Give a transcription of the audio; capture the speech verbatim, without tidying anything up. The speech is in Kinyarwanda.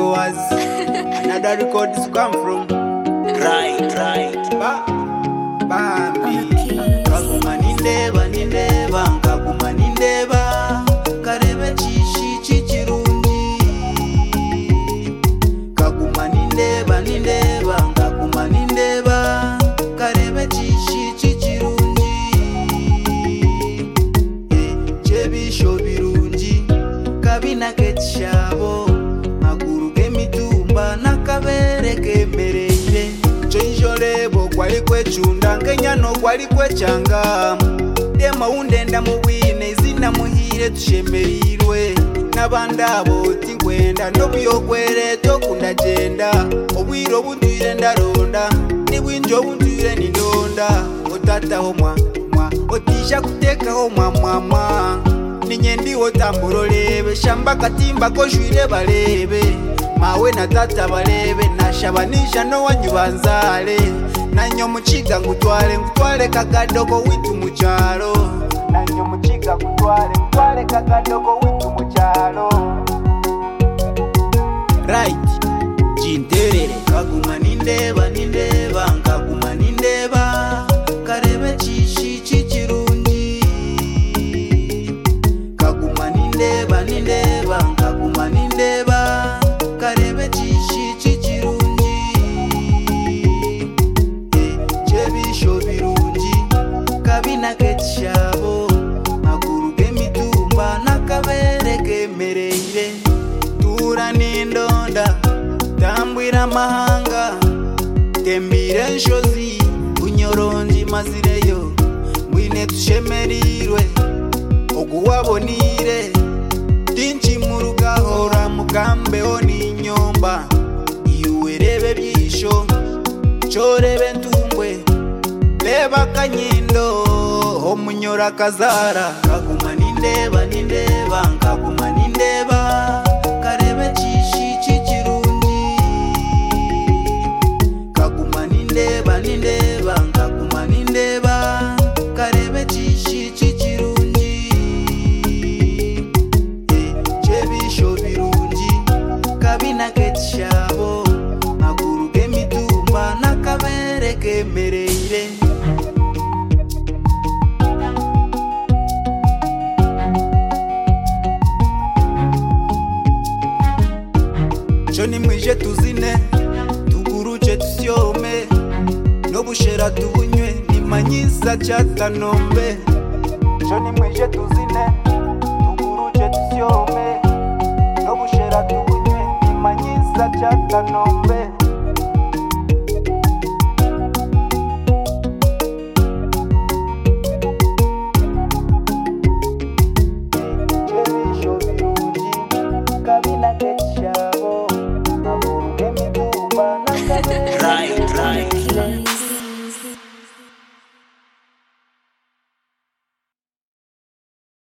followers. Another record is come from right, right. Ba, Bambi. Kaguma nindeba, nindeba, kaguma nindeba. Karebe chishi chichirungi. Kaguma nindeba, nindeba, kaguma nindeba. Karebe chishi chichirungi. Eh, chebisho birungi. Kabina ketshabo. Maguru kemitumba nakabere kemereire. Chonjolebo kwali kwechunda ngenyano kwali kwechanga. Dema undenda muwine izina muhire tushemerirwe. Nabandabo tingwenda nobyokwere tokunda jenda. Obwiro bunduire ndaronda nibwinjo bunduire nindonda. Otata homwa mwa otisha kuteka homwa mama. Ninyendi otamburo lebe shamba katimba koshwire balebe. Mawe na tata balebe nashabanisha no wanyubanzale. Nanyo muchiga ngutwale ngutwale kakadogo witu muchalo. Nanyo muchiga ngutwale ngutwale kakadogo witu muchalo. Right, jinterere. Kaguma nindeba nindeba kaguma nindeba. Karebe chishi chichirungi. Kaguma nindeba nindeba kaguma nindeba. Karebe chishi chichirungi. Eh, chebisho birungi. Kabina ketshabo. Maguru kemitumba nakabere kemereire. Tura nindonda tambwira mahanga. Tembire nshozi unyoronji mazireyo. Mwine tushemerirwe oguwabonire. Tinchi murugahora mugambe oni nyomba. Iwerebe byisho chorebe ntumbwe. Leba kanyindo omunyora kazara. Kaguma nindeba nindeba kaguma nindeba. Karebe chishi chichirungi. Kaguma nindeba nindeba kaguma nindeba. Karebe chishi chichirungi. Eh, chebisho birungi. Kabina ketshabo. Maguru kemitumba nakabere kemereire. Choni mwije tuzine tuguruche tusyome. Nobushera tubunywe nimanyisa chatanombe. Choni mwije tuzine tuguruche tusyome. Nobushera tubunywe nimanyisa chatanombe. Chebisho birungi.